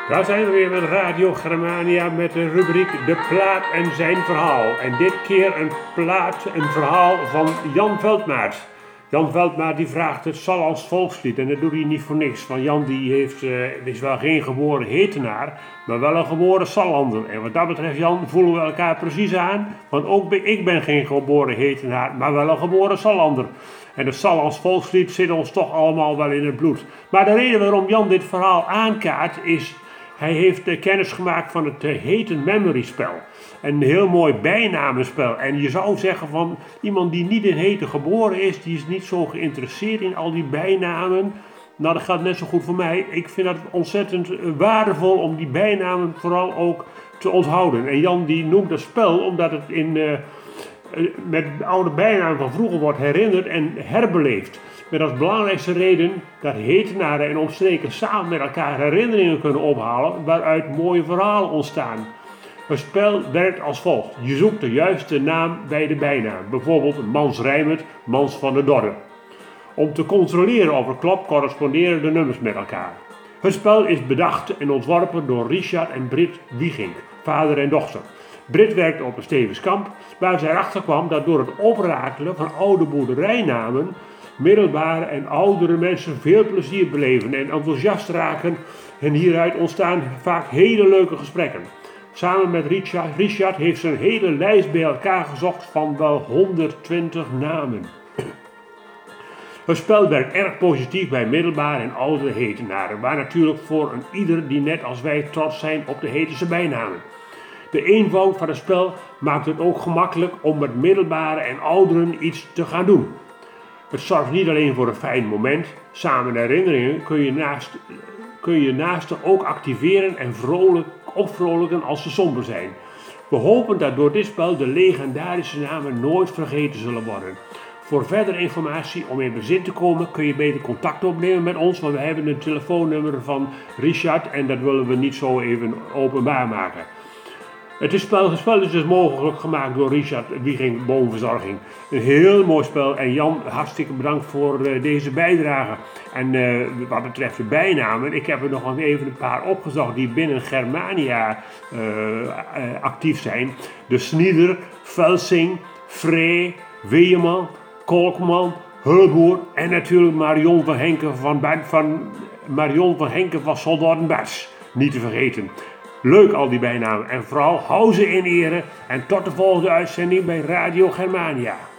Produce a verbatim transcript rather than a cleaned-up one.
Daar zijn we weer met Radio Germania met de rubriek De Plaat en zijn verhaal. En dit keer een plaat, een verhaal van Jan Veldmaat. Jan Veldmaat die vraagt het Sallands volkslied en dat doet hij niet voor niks. Want Jan die heeft, uh, is wel geen geboren Hetenaar, maar wel een geboren Sallander. En wat dat betreft Jan voelen we elkaar precies aan. Want ook ben, ik ben geen geboren Hetenaar, maar wel een geboren Sallander. En het Sallands volkslied zit ons toch allemaal wel in het bloed. Maar de reden waarom Jan dit verhaal aankaart is... Hij heeft uh, kennis gemaakt van het uh, Heten Memory spel. Een heel mooi bijnamenspel. En je zou zeggen van iemand die niet in Heten geboren is, die is niet zo geïnteresseerd in al die bijnamen. Nou, dat gaat net zo goed voor mij. Ik vind het ontzettend uh, waardevol om die bijnamen vooral ook te onthouden. En Jan die noemt dat spel omdat het in, uh, uh, met oude bijnamen van vroeger wordt herinnerd en herbeleefd. Met als belangrijkste reden dat Hetenaren en omstreken samen met elkaar herinneringen kunnen ophalen waaruit mooie verhalen ontstaan. Het spel werkt als volgt. Je zoekt de juiste naam bij de bijnaam. Bijvoorbeeld Mans Rijmert, Mans van der Dorre. Om te controleren of het klopt corresponderen de nummers met elkaar. Het spel is bedacht en ontworpen door Richard en Brit Wiegink, vader en dochter. Brit werkte op een Stevenskamp waar zij erachter kwam dat door het oprakelen van oude boerderijnamen middelbare en oudere mensen veel plezier beleven en enthousiast raken en hieruit ontstaan vaak hele leuke gesprekken. Samen met Richard, Richard heeft ze een hele lijst bij elkaar gezocht van wel honderdtwintig namen. Het spel werkt erg positief bij middelbare en oudere Hetenaren, waar natuurlijk voor een ieder die net als wij trots zijn op de Hetense bijnamen. De eenvoud van het spel maakt het ook gemakkelijk om met middelbare en ouderen iets te gaan doen. Het zorgt niet alleen voor een fijn moment, samen herinneringen kun je naast, kun je naasten ook activeren en vrolijk opvrolijken als ze somber zijn. We hopen dat door dit spel de legendarische namen nooit vergeten zullen worden. Voor verdere informatie om in bezit te komen kun je beter contact opnemen met ons, want we hebben een telefoonnummer van Richard en dat willen we niet zo even openbaar maken. Het is spel, het spel is dus mogelijk gemaakt door Richard Wiegink Boomverzorging. Een heel mooi spel en Jan, hartstikke bedankt voor uh, deze bijdrage. En uh, wat betreft de bijnamen, ik heb er nog even een paar opgezocht die binnen Germania uh, uh, actief zijn. De Snieder, Velsing, Vree, Weeman, Kolkman, Hulboer en natuurlijk Marion van Henke van, van, Marion van, Henke van Soldatenbars. Niet te vergeten. Leuk al die bijnamen en vooral hou ze in ere en tot de volgende uitzending bij Radio Germania.